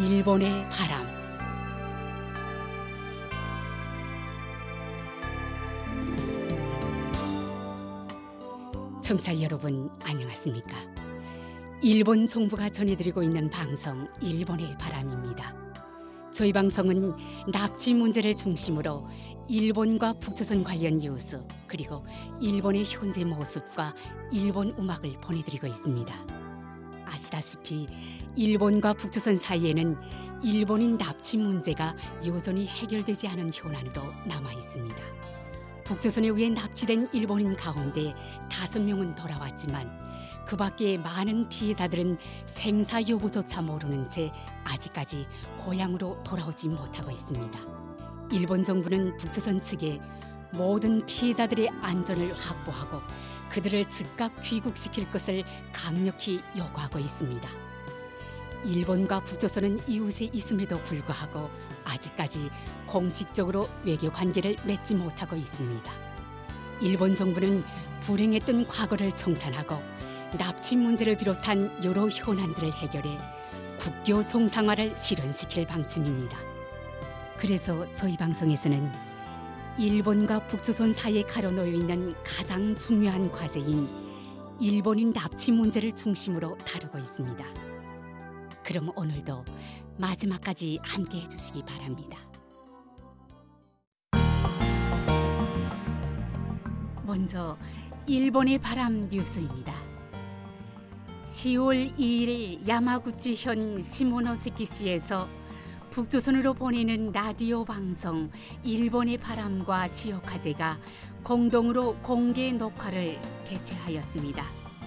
일본의 바람. 청취자 여러분 안녕하십니까? 일본 정부가 전해드리고 있는 방송 일본의 바람입니다. 저희 방송은 납치 문제를 중심으로 일본과 북조선 관련 뉴스 그리고 일본의 현재 모습과 일본 음악을 보내드리고 있습니다. 아시다시피 일본과 북조선 사이에는 일본인 납치 문제가 여전히 해결되지 않은 현안으로 남아 있습니다. 북조선에 의해 납치된 일본인 가운데 5명은 돌아왔지만 그 밖에 많은 피해자들은 생사 여부조차 모르는 채 아직까지 고향으로 돌아오지 못하고 있습니다. 일본 정부는 북조선 측에 모든 피해자들의 안전을 확보하고 그들을 즉각 귀국시킬 것을 강력히 요구하고 있습니다. 일본과 북조선은 이웃에 있음에도 불구하고 아직까지 공식적으로 외교 관계를 맺지 못하고 있습니다. 일본 정부는 불행했던 과거를 청산하고 납치 문제를 비롯한 여러 현안들을 해결해 국교 정상화를 실현시킬 방침입니다. 그래서 저희 방송에서는 일본과 북조선 사이에 가로놓여 있는 가장 중요한 과제인 일본인 납치 문제를 중심으로 다루고 있습니다. 그럼 오늘도 마지막까지 함께 해주시기 바랍니다. 먼저 일본의 바람 뉴스입니다. 10월 2일 야마구치현 시모노세키시에서 북조선으로 보내는 라디오 방송 일본의 바람과 시오카제가 공동으로 공개 녹화를 개최하였습니다.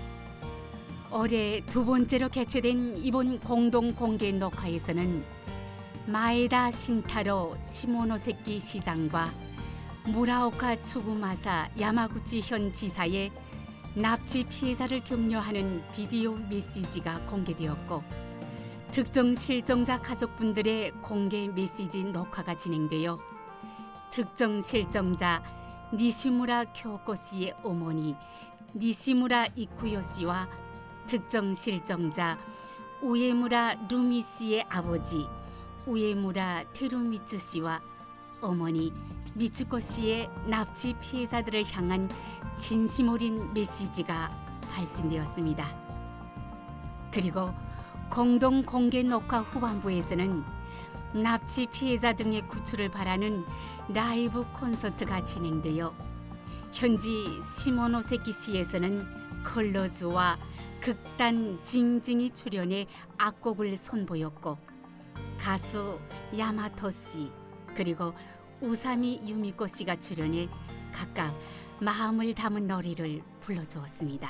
올해 두 번째로 개최된 이번 공동 공개 녹화에서는 마에다 신타로 시모노세키 시장과 무라오카 추구마사 야마구치현 지사의 납치 피해자를 격려하는 비디오 메시지가 공개되었고 특정 실종자 가족분들의 공개 메시지 녹화가 진행되어 특정 실종자 니시무라 쿄코 씨의 어머니 니시무라 이쿠요 씨와 특정 실종자 우에무라 루미 씨의 아버지 우에무라 테루미츠 씨와 어머니 미츠코 씨의 납치 피해자들을 향한 진심 어린 메시지가 발신되었습니다. 그리고 공동 공개 녹화 후반부에서는 납치 피해자 등의 구출을 바라는 라이브 콘서트가 진행되어 현지 시모노세키시에서는 컬러즈와 극단 징징이 출연해 악곡을 선보였고 가수 야마토 씨 그리고 우사미 유미코 씨가 출연해 각각 마음을 담은 노래를 불러주었습니다.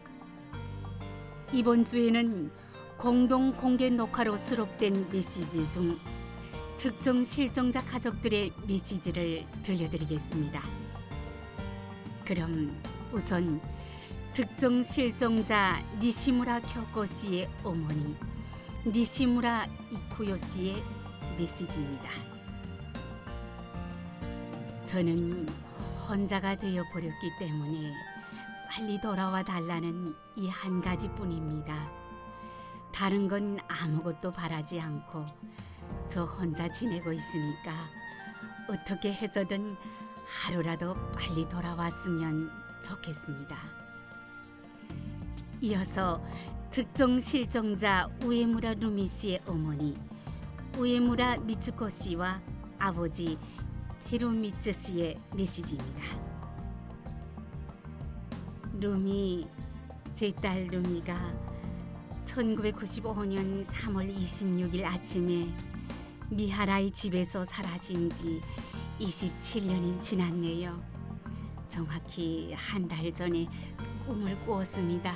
이번 주에는 공동 공개 녹화로 수록된 메시지 중 특정 실종자 가족들의 메시지를 들려드리겠습니다. 그럼 우선 특정 실종자 니시무라 쿄코 씨의 어머니 니시무라 이쿠요 씨의 메시지입니다. 저는 혼자가 되어버렸기 때문에 빨리 돌아와 달라는 이 한 가지뿐입니다. 다른 건 아무것도 바라지 않고 저 혼자 지내고 있으니까 어떻게 해서든 하루라도 빨리 돌아왔으면 좋겠습니다. 이어서 특정 실종자 우에무라 루미 씨의 어머니 우에무라 미츠코 씨와 아버지 테루미츠 씨의 메시지입니다. 루미, 제 딸 루미가 1995년 3월 26일 아침에 미하라의 집에서 사라진 지 27년이 지났네요. 정확히 한 달 전에 꿈을 꾸었습니다.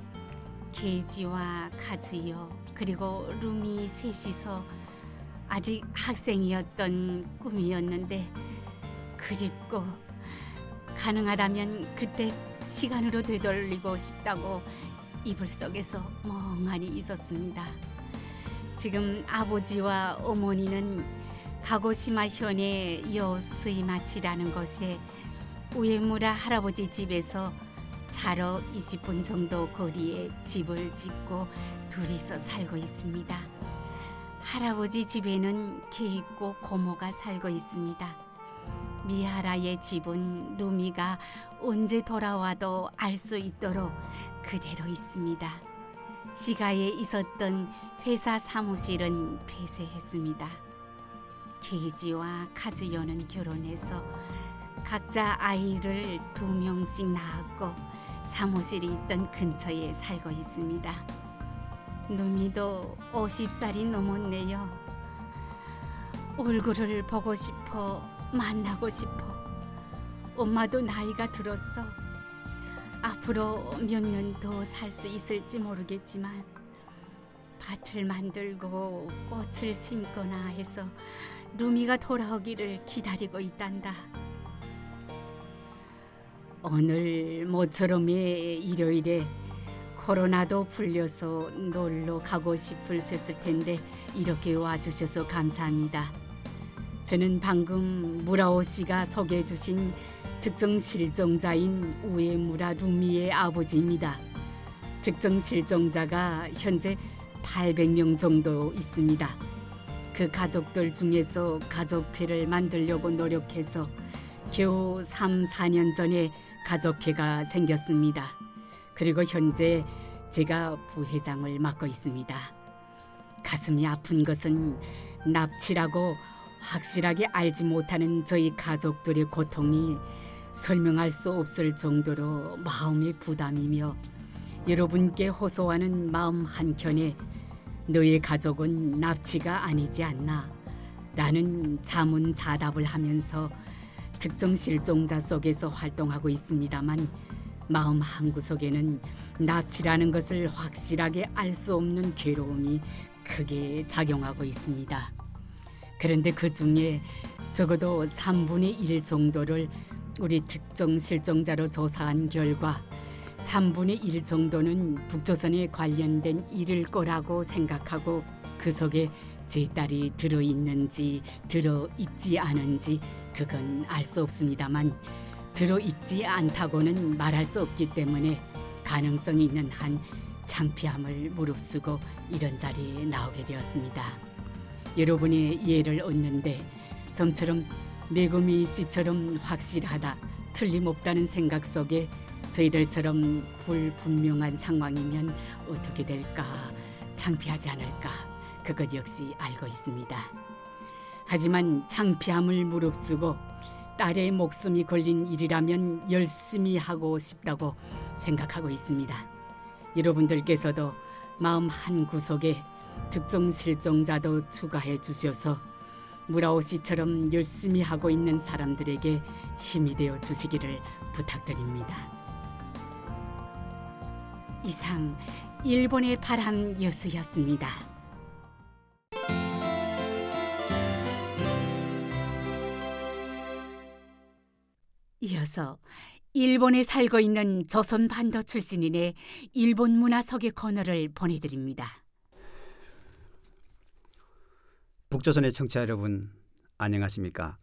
케이지와 카즈요 그리고 루미 셋이서 아직 학생이었던 꿈이었는데 그립고 가능하다면 그때 시간으로 되돌리고 싶다고 이불 속에서 멍하니 있었습니다. 지금 아버지와 어머니는 가고시마 현의 요스이마치라는 곳에 우에무라 할아버지 집에서 차로 20분 정도 거리에 집을 짓고 둘이서 살고 있습니다. 할아버지 집에는 계있고 고모가 살고 있습니다. 미하라의 집은 루미가 언제 돌아와도 알 수 있도록 그대로 있습니다. 시가에 있었던 회사 사무실은 폐쇄했습니다. 케이지와 카즈요는 결혼해서 각자 아이를 2명씩 낳았고 사무실이 있던 근처에 살고 있습니다. 루미도 50살이 넘었네요. 얼굴을 보고 싶어, 만나고 싶어. 엄마도 나이가 들었어. 앞으로 몇 년 더 살 수 있을지 모르겠지만 밭을 만들고 꽃을 심거나 해서 루미가 돌아오기를 기다리고 있단다. 오늘 모처럼의 일요일에 코로나도 풀려서 놀러 가고 싶으셨을 텐데 이렇게 와주셔서 감사합니다. 저는 방금 무라오 씨가 소개해 주신 특정 실종자인 우에무라 루미의 아버지입니다. 특정 실종자가 현재 800명 정도 있습니다. 그 가족들 중에서 가족회를 만들려고 노력해서 겨우 3, 4년 전에 가족회가 생겼습니다. 그리고 현재 제가 부회장을 맡고 있습니다. 가슴이 아픈 것은 납치라고 확실하게 알지 못하는 저희 가족들의 고통이 설명할 수 없을 정도로 마음의 부담이며 여러분께 호소하는 마음 한켠에 너의 가족은 납치가 아니지 않나 라는 자문자답을 하면서 특정 실종자 속에서 활동하고 있습니다만 마음 한구석에는 납치라는 것을 확실하게 알 수 없는 괴로움이 크게 작용하고 있습니다. 그런데 그 중에 적어도 3분의 1 정도를 우리 특정 실종자로 조사한 결과 3분의 1 정도는 북조선에 관련된 일일 거라고 생각하고 그 속에 제 딸이 들어있는지 들어있지 않은지 그건 알 수 없습니다만 들어있지 않다고는 말할 수 없기 때문에 가능성이 있는 한 창피함을 무릅쓰고 이런 자리에 나오게 되었습니다. 여러분의 이해를 얻는데 좀처럼 메구미 씨처럼 확실하다, 틀림없다는 생각 속에 저희들처럼 불분명한 상황이면 어떻게 될까, 창피하지 않을까, 그것 역시 알고 있습니다. 하지만 창피함을 무릅쓰고 딸의 목숨이 걸린 일이라면 열심히 하고 싶다고 생각하고 있습니다. 여러분들께서도 마음 한구석에 특정 실종자도 추가해 주셔서 무라오 씨처럼 열심히 하고 있는 사람들에게 힘이 되어 주시기를 부탁드립니다. 이상 일본의 바람 여수였습니다. 이어서 일본에 살고 있는 조선 반도 출신인의 일본 문화 소개 코너를 보내드립니다. 북조선의 청취자 여러분, 안녕하십니까?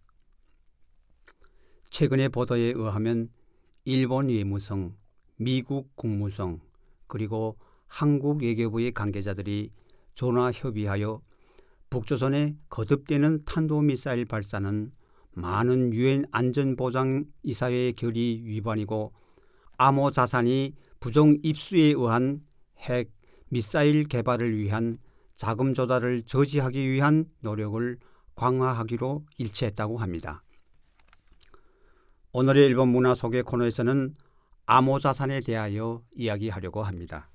최근의 보도에 의하면 일본 외무성, 미국 국무성, 그리고 한국 외교부의 관계자들이 전화 협의하여 북조선의 거듭되는 탄도미사일 발사는 많은 유엔 안전보장 이사회의 결의 위반이고 암호 자산이 부정 입수에 의한 핵 미사일 개발을 위한 자금 조달을 저지하기 위한 노력을 강화하기로 일치했다고 합니다. 오늘의 일본 문화 소개 코너에서는 암호 자산에 대하여 이야기하려고 합니다.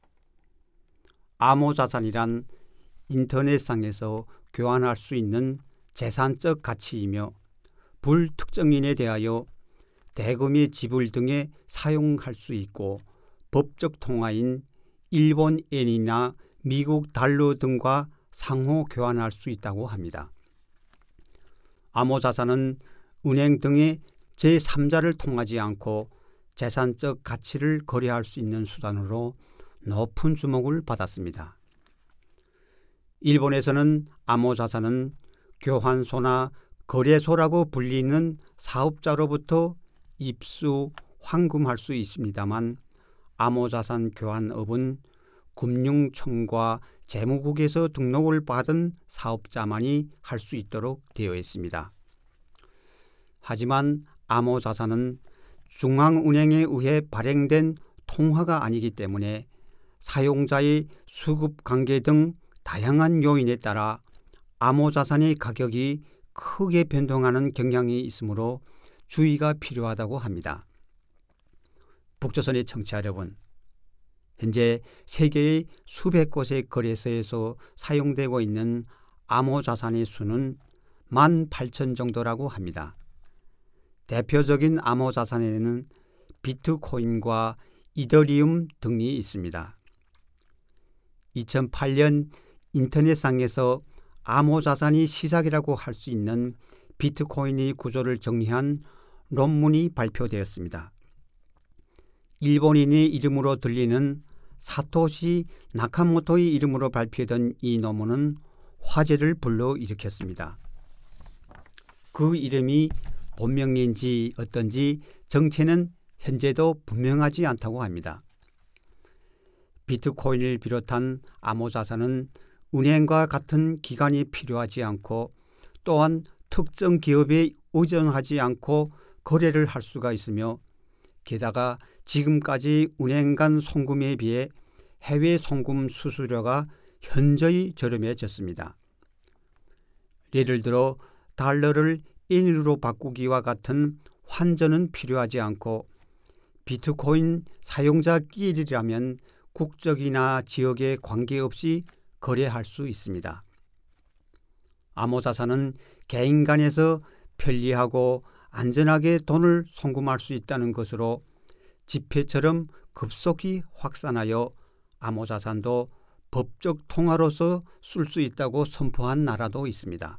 암호 자산이란 인터넷상에서 교환할 수 있는 재산적 가치이며 불특정인에 대하여 대금의 지불 등에 사용할 수 있고 법적 통화인 일본 엔이나 미국 달러 등과 상호 교환할 수 있다고 합니다. 암호 자산은 은행 등의 제3자를 통하지 않고 재산적 가치를 거래할 수 있는 수단으로 높은 주목을 받았습니다. 일본에서는 암호 자산은 교환소나 거래소라고 불리는 사업자로부터 입수, 환금할 수 있습니다만 암호 자산 교환업은 금융청과 재무국에서 등록을 받은 사업자만이 할 수 있도록 되어 있습니다. 하지만 암호자산은 중앙은행에 의해 발행된 통화가 아니기 때문에 사용자의 수급 관계 등 다양한 요인에 따라 암호자산의 가격이 크게 변동하는 경향이 있으므로 주의가 필요하다고 합니다. 북조선의 청취자 여러분, 현재 세계의 수백 곳의 거래소에서 사용되고 있는 암호자산의 수는 18,000 정도라고 합니다. 대표적인 암호자산에는 비트코인과 이더리움 등이 있습니다. 2008년 인터넷상에서 암호자산이 시작이라고 할 수 있는 비트코인의 구조를 정리한 논문이 발표되었습니다. 일본인의 이름으로 들리는 사토시 나카모토의 이름으로 발표된 이 논문은 화제를 불러일으켰습니다. 그 이름이 본명인지 어떤지 정체는 현재도 분명하지 않다고 합니다. 비트코인을 비롯한 암호자산은 은행과 같은 기관이 필요하지 않고 또한 특정 기업에 의존하지 않고 거래를 할 수가 있으며 게다가 지금까지 은행 간 송금에 비해 해외 송금 수수료가 현저히 저렴해졌습니다. 예를 들어 달러를 엔으로 바꾸기와 같은 환전은 필요하지 않고 비트코인 사용자끼리라면 국적이나 지역에 관계없이 거래할 수 있습니다. 암호자산은 개인 간에서 편리하고 안전하게 돈을 송금할 수 있다는 것으로 지폐처럼 급속히 확산하여 암호자산도 법적 통화로서 쓸 수 있다고 선포한 나라도 있습니다.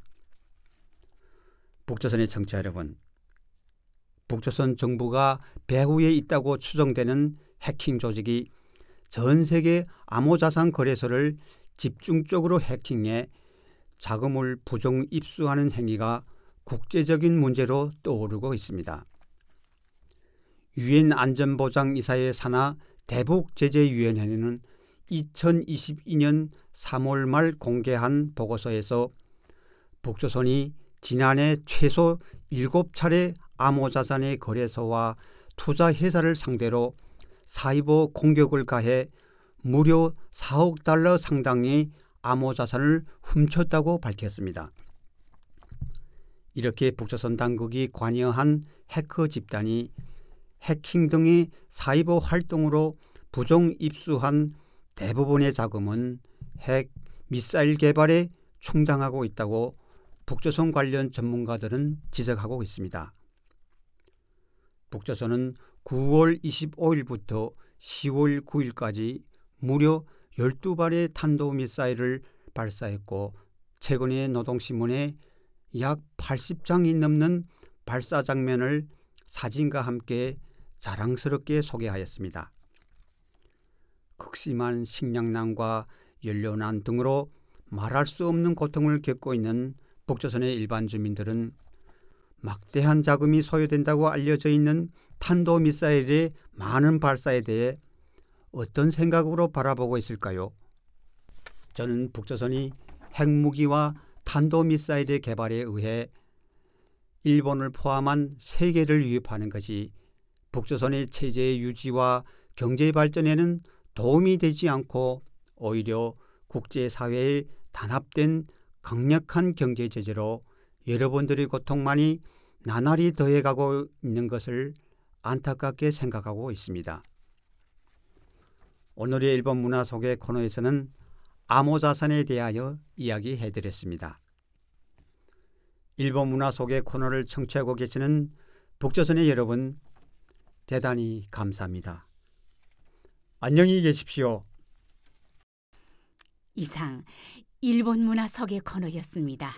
북조선의 청취자 여러분, 북조선 정부가 배후에 있다고 추정되는 해킹 조직이 전 세계 암호자산 거래소를 집중적으로 해킹해 자금을 부정 입수하는 행위가 국제적인 문제로 떠오르고 있습니다. 유엔 안전보장이사회 산하 대북제재위원회는 2022년 3월 말 공개한 보고서에서 북조선이 지난해 최소 7차례 암호자산의 거래소와 투자회사를 상대로 사이버 공격을 가해 무려 4억 달러 상당의 암호자산을 훔쳤다고 밝혔습니다. 이렇게 북조선 당국이 관여한 해커 집단이 해킹 등의 사이버 활동으로 부정 입수한 대부분의 자금은 핵, 미사일 개발에 충당하고 있다고 북조선 관련 전문가들은 지적하고 있습니다. 북조선은 9월 25일부터 10월 9일까지 무려 12발의 탄도미사일을 발사했고 최근에 노동신문에 약 80장이 넘는 발사 장면을 사진과 함께 자랑스럽게 소개하였습니다. 극심한 식량난과 연료난 등으로 말할 수 없는 고통을 겪고 있는 북조선의 일반 주민들은 막대한 자금이 소요된다고 알려져 있는 탄도미사일의 많은 발사에 대해 어떤 생각으로 바라보고 있을까요? 저는 북조선이 핵무기와 탄도미사일의 개발에 의해 일본을 포함한 세계를 위협하는 것이 북조선의 체제의 유지와 경제 발전에는 도움이 되지 않고 오히려 국제사회의 단합된 강력한 경제 제재로 여러분들의 고통만이 나날이 더해가고 있는 것을 안타깝게 생각하고 있습니다. 오늘의 일본 문화 소개 코너에서는 암호자산에 대하여 이야기해드렸습니다. 일본 문화 소개 코너를 청취하고 계시는 북조선의 여러분, 대단히 감사합니다. 안녕히 계십시오. 이상 일본 문화 소개 코너였습니다.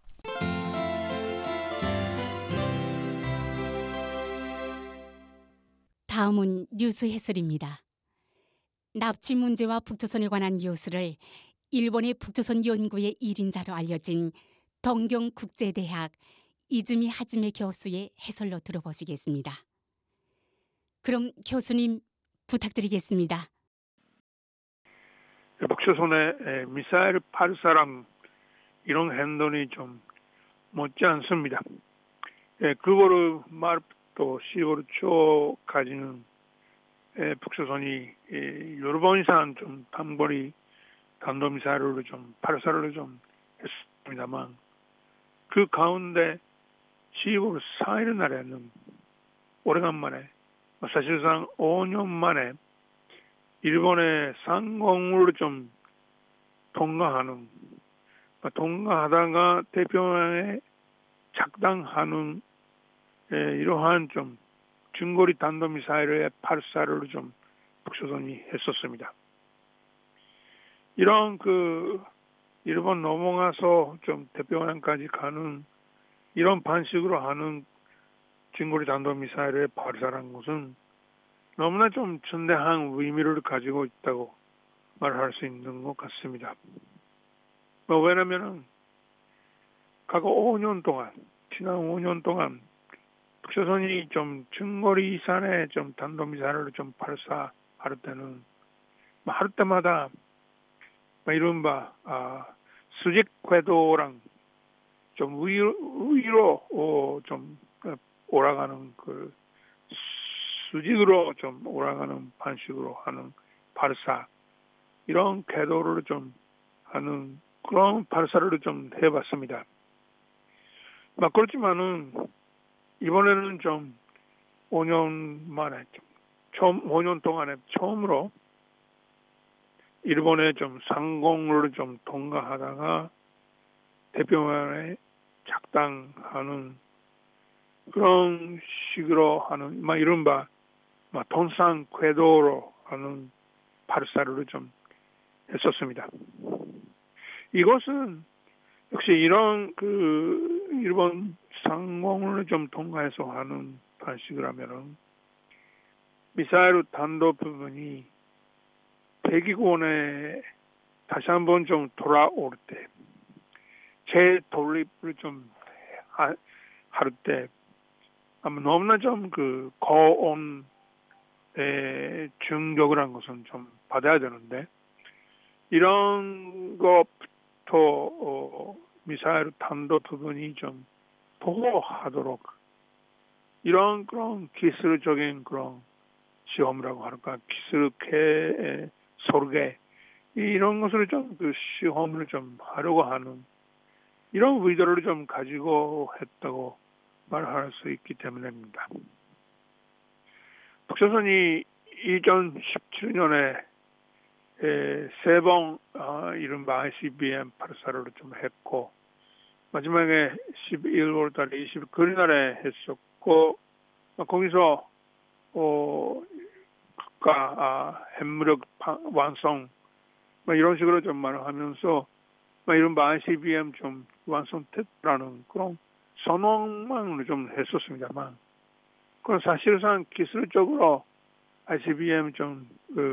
다음은 뉴스 해설입니다. 납치 문제와 북조선에 관한 뉴스를 일본의 북조선 연구의 1인자로 알려진 동경국제대학 이즈미 하즈메 교수의 해설로 들어보시겠습니다. 그럼 교수님 부탁드리겠습니다. 북조선의 미사일 발사랑 이런 행동이 좀 못지 않습니다. 그거를 말부터 10월 초까지는 북조선이 여러 번 이상 좀 단거리弾道ミサイル를 좀 발사를 좀 했습니다만 그 가운데 10월 4일 날에는 오래간만에 사실상 5년 만에 일본의 상공을 좀 통과하다가 태평양에 작당하는 이러한 좀 중거리弾道ミサイル의 발사를 좀 북조선이 했었습니다. 이런 일본 넘어가서 좀 태평양까지 가는 이런 방식으로 하는 중거리弾道ミサイル의 발사라는 것은 너무나 좀 중대한 의미를 가지고 있다고 말할 수 있는 것 같습니다. 왜냐면은 과거 5년 동안, 지난 5년 동안 북조선이 좀 중거리 이상의 좀弾道ミサイル을 좀 발사할 때는 할 때마다 이른바 수직 궤도랑 좀 위로 좀 올라가는 수직으로 좀 올라가는 방식으로 하는 발사 이런 궤도를 좀 하는 그런 발사를 좀 해봤습니다. 그렇지만은 이번에는 좀 5년 만에 처음 5년 동안에 처음으로 일본의 좀 상공을 좀 통과하다가 태평양에 작당하는 그런 식으로 하는 이른바 통상 궤도로 하는 발사를 좀 했었습니다. 이것은 역시 이런 일본 상공을 좀 통과해서 하는 방식을 하면은 미사일弾道 부분이 대기권에 다시 한번 좀 돌아올 때 재돌립을 좀 할 때 아마 너무나 좀 고온 충격을 한 것은 좀 받아야 되는데 이런 것부터 미사일弾道 부분이 좀 보호하도록 이런 그런 기술적인 그런 시험이라고 할까 기술 설계 이런 것을 좀 시험을 좀 하려고 하는 이런 의도를 좀 가지고 했다고 말할 수 있기 때문입니다. 북조선이 2017년에 세 번 이른바 ICBM 발사를 좀 했고 마지막에 11월 달에 29일 날에 했었고 거기서 국가 핵무력 완성 이런 식으로 좀 말을 하면서 이른바 ICBM 좀 완성됐다는 그런 선언만 좀 했었습니다만 그건 사실상 기술적으로 ICBM 좀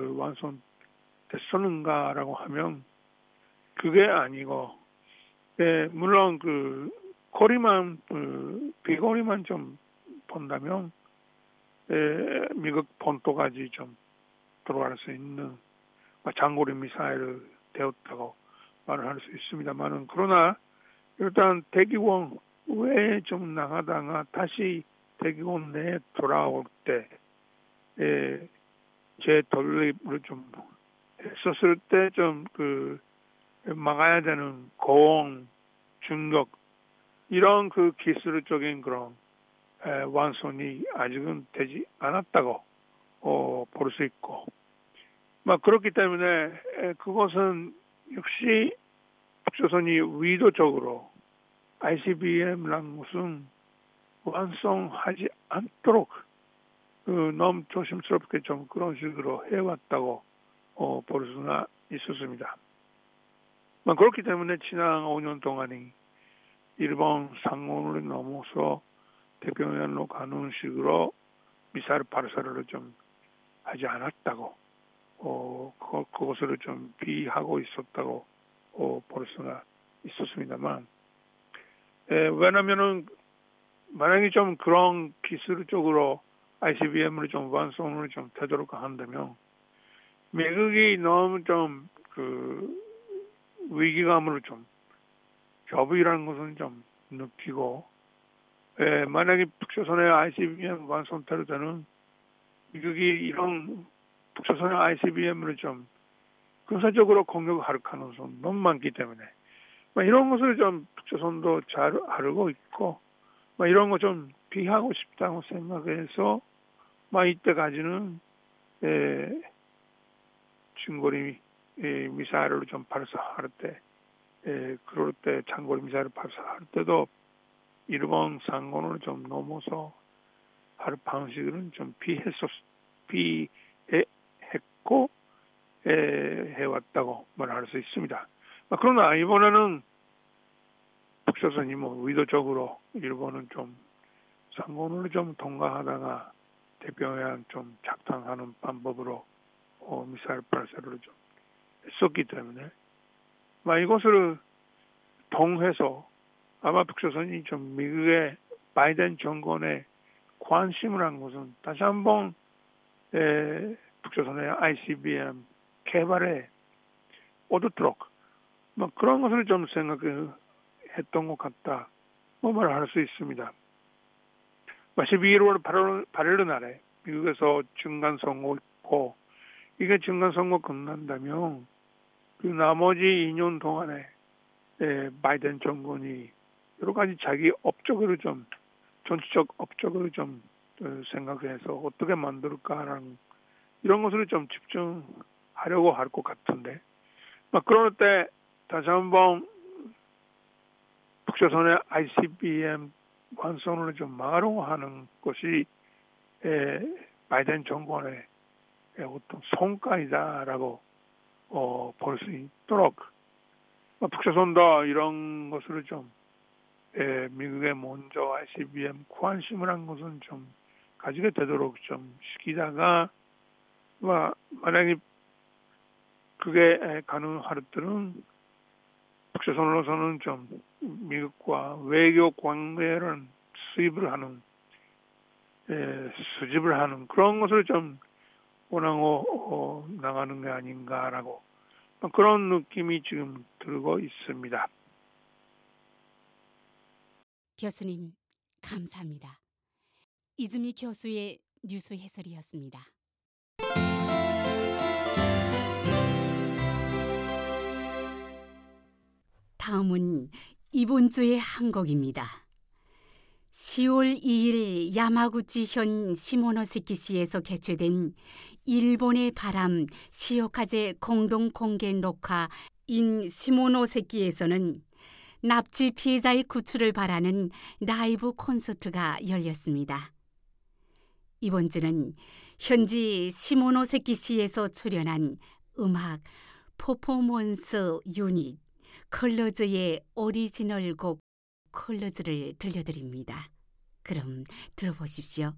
완성됐었는가라고 하면 그게 아니고 물론 비거리만 좀 본다면 미국 본토까지 좀 들어갈 수 있는 장거리 미사일을 되었다고 말을 할 수 있습니다만은 그러나 일단 대기권 외에 좀 나가다가 다시 대기권 내에 돌아올 때 재돌립을 좀 했었을 때 좀 막아야 되는 고온 충격 이런 기술적인 그런 완성이 아직은 되지 않았다고 볼 수 있고 그렇기 때문에 그것은 역시 북조선이 의도적으로 ICBM이라는 것은 완성하지 않도록 너무 조심스럽게 좀 그런 식으로 해왔다고 볼 수가 있었습니다. 그렇기 때문에 지난 5년 동안이 일본 상공을 넘어서 태평양으로 가는 식으로 미사일 발사를 좀 하지 않았다고 그것을 좀 비하고 있었다고 볼 수가 있었습니다만 왜냐면은 만약에 좀 그런 기술적으로 ICBM을 좀 완성을 좀 되도록 한다면 미국이 너무 좀 그 위기감으로 좀 협의라는 것은 좀 느끼고, 만약에 북조선의 ICBM 완성태로 되는 미국이 이런 북조선의 ICBM을 좀 군사적으로 공격할 가능성 너무 많기 때문에 이런 것을 좀 북조선도 잘 알고 있고 이런 거 좀 피하고 싶다고 생각해서 이때까지는 중거리 미사일을 좀 발사할 때, 그럴 때 장거리 미사일을 발사할 때도 일본 상권을 좀 넘어서 할 방식은 좀 피했고 해왔다고 말할 수 있습니다. 그러나 이번에는 북조선이 의도적으로 일본은 좀 상권을 좀 통과하다가 태평양 좀 착탕하는 방법으로 미사일 발사를 좀 했었기 때문에 이것을 통해서 아마 북조선이 좀 미국의 바이든 정권에 관심을 한 것은 다시 한번 북조선의 ICBM 개발에 오도록 그런 것을 좀 생각했던 것 같다 말할 수 있습니다. 12월 8일 날에 미국에서 중간선거 있고 이게 중간선거 끝난다면 그 나머지 2년 동안에 바이든 정권이 여러 가지 자기 업적을 좀 정치적 업적을 좀 생각해서 어떻게 만들까라는 이런 것을 좀 집중하려고 할 것 같은데 그럴 때 다시 한번 북조선의 ICBM 완성을 좀 막으려고 하는 것이 바이든 정권의 어떤 성과이다라고 볼 수 있도록 북조선도 이런 것을 좀 미국에 먼저 ICBM 관심을 한 것은 좀 가지게 되도록 좀 시키다가 만약에 그게 가능할 때는 북조선으로서는 좀 미국과 외교 관계를 수집을 하는 그런 것을 좀 원하고 나가는 게 아닌가라고 그런 느낌이 지금 들고 있습니다. 교수님, 감사합니다. 이즈미 교수의 뉴스 해설이었습니다. 다음은 이번 주의 한 곡입니다. 10월 2일 야마구치현 시모노세키시에서 개최된 일본의 바람 시오카제 공동 공개 녹화 인 시모노세키에서는 납치 피해자의 구출을 바라는 라이브 콘서트가 열렸습니다. 이번 주는 현지 시모노세키시에서 출연한 음악 퍼포먼스 유닛 컬러즈의 오리지널 곡 컬러즈를 들려드립니다. 그럼 들어보십시오.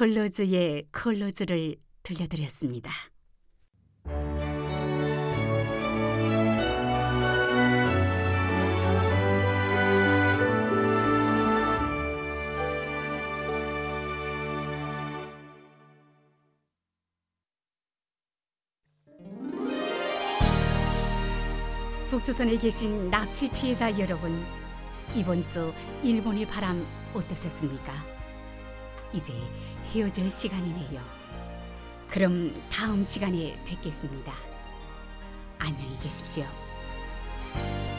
컬러즈의 컬러즈를 들려드렸습니다. 북조선에 계신 납치 피해자 여러분, 이번 주 일본의 바람 어떠셨습니까? 이제 헤어질 시간이네요. 그럼 다음 시간에 뵙겠습니다. 안녕히 계십시오.